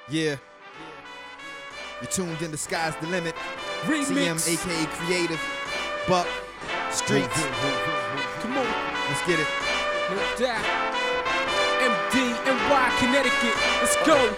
Yeah. You're tuned in, the sky's the limit. Remix. CM, aka Creative, Buck, Streets. Come on. Let's get it. No doubt. MD, NY, Connecticut. Let's go.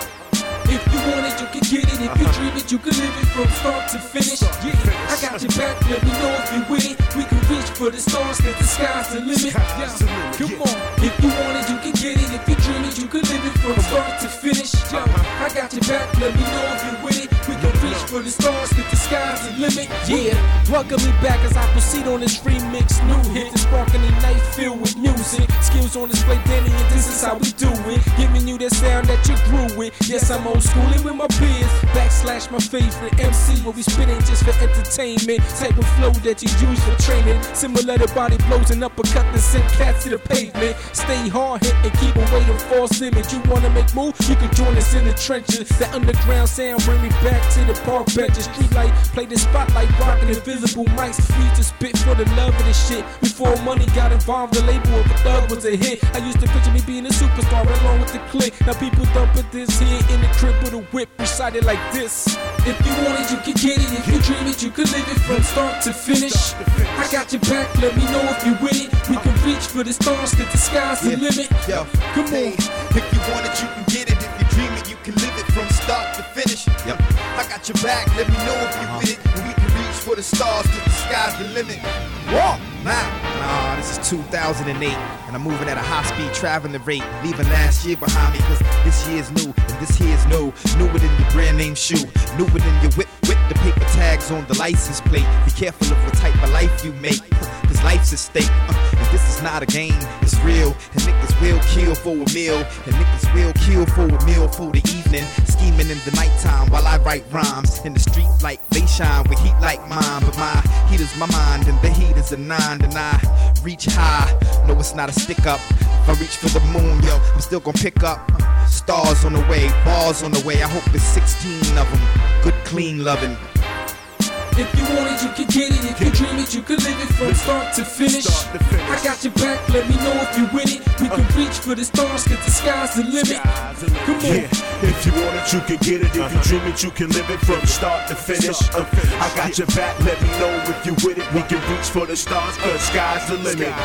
If you want it, you can get it. If you dream it, you can live it from start to finish. Yeah, I got your back. Let me know if you with it. We can reach for the stars, cause the sky's the limit. Yeah. Come on. If you want it, you can get it. If you dream it, you can live it from start to finish. Yo, I got your back. Let me know if you with it. We can reach for the stars, cause the sky's the limit. Yeah, welcome me back as I proceed on this remix. New hit, the sparkling night filled with music. Skills on display, Danny, and this is how we do it. Giving you that sound that you grew with. Yes, I'm old schooling with my peers. Backslash my favorite MC, where we spit ain't just for entertainment. Type of flow that you use for training. Similar to body blows and uppercut that send cats to the pavement. Stay hard hit and keep away the false image. You wanna make move? You can join us in the trenches. That underground sound bring me back to the park benches. Street light, play the spotlight, rocking invisible mics. Free to spit for the love of the shit. Before money got involved, the label of a thug was a hit. I used to picture me being a superstar along with the clique. Now people thumping this here in the crib with a whip, recited like this. If you want it, you can get it. If you dream it, you can live it from start to finish. I got your back, let me know if you with it. We can reach for the stars, cause the sky's the limit. Yo, come on. If you want it, you can get it. If you dream it, you can live it from start to finish. Yep. I got your back, let me know if you with it. And we can reach for the stars, cause the sky's the limit. Walk! Nah, this is 2008, and I'm moving at a high speed traveling rate, leaving last year behind me, cause this year's new, and this here's new. Newer than your brand name shoe, newer than your whip, the paper tags on the license plate. Be careful of what type of life you make, cause life's at stake. And this is not a game, it's real. And niggas will kill for a meal, and niggas will kill for a meal for the evening. Scheming in the nighttime while I write rhymes. In the street like they shine with heat like mine, but my heat is my mind and the heat is a 9. And I reach high, no it's not a stick up. If I reach for the moon, yo, I'm still gonna pick up stars on the way, bars on the way. I hope there's 16 of them, good clean loving. If you want it, you can get it. If you dream it, you can live it from start to finish. I got your back, let me know if you with it. We can reach for the stars, cause the sky's the limit. Come on. Yeah. If you want it, you can get it. If you dream it, you can live it from start to finish. I got your back, let me know if you with it. We can reach for the stars, cause sky's the limit.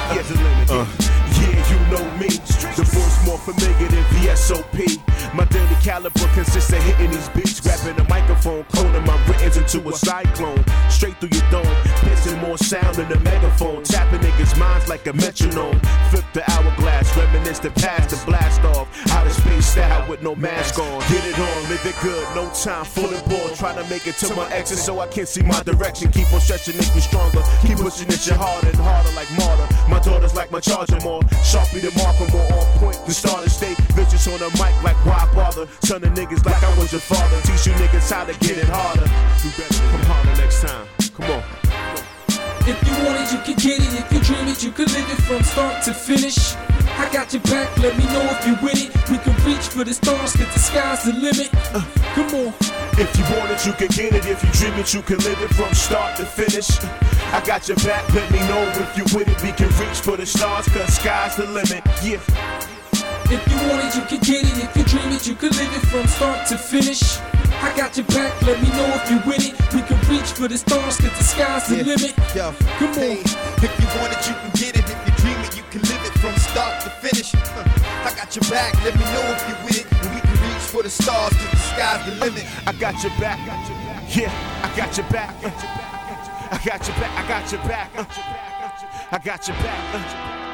Yeah, you know me. The voice more familiar than VSOP. My daily caliber consists of hitting these beats, grabbing a microphone, cloning my writtens into a cyclone. Straight through your dome, pissing more sound than a megaphone. Tapping niggas' minds like a metronome. Flip the hourglass, reminisce the past and blast off. Outer space style with no mask on. Get it on, live it good, no time, full and bored. Trying to make it to my exit so I can't see my direction. Keep on stretching, make me stronger. Keep pushing this shit harder and harder like martyr. My daughter's like my charger more. Sharpie the marker, more on point. The starter state, vicious on the mic like why bother? Son of niggas like I was your father. Teach you niggas how to get it harder. Do better, come harder next time. Come on. If you want it, you can get it. If you dream it, you can live it from start to finish. I got your back, let me know if you with it. We can reach for the stars, cause the sky's the limit. Come on. If you want it, you can get it. If you dream it, you can live it from start to finish. I got your back, let me know if you with it. We can reach for the stars, cause sky's the limit. Yeah. If you want it, you can get it. If you dream it, you can live it from start to finish. I got your back, let me know if you with it. We can reach for the stars, cause the sky's the limit. Yo, come on. If you want it, you can get it. If you dream it, you can live it from start to finish. I got your back, let me know if you with it. And we can reach for the stars, cause the sky's the limit. I got your back, yeah, I got your back. I got your back, I got your back. I got your back.